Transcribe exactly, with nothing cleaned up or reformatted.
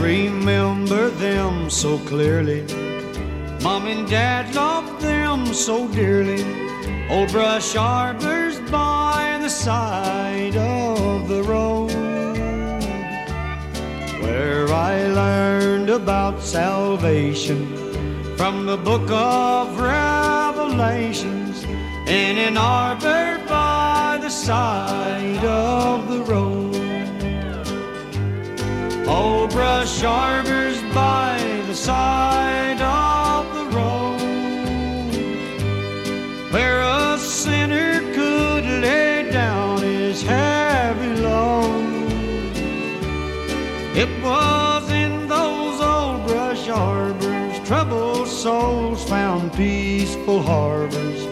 remember them so clearly. Mom and Dad loved them so dearly. Old brush arbors by the side of the road, where I learned about salvation from the book of Revelations, in an arbor by the side of the road. Old brush arbors by the side of the road, where a sinner could lay down his heavy load. It was in those old brush arbors troubled souls found peaceful harbors,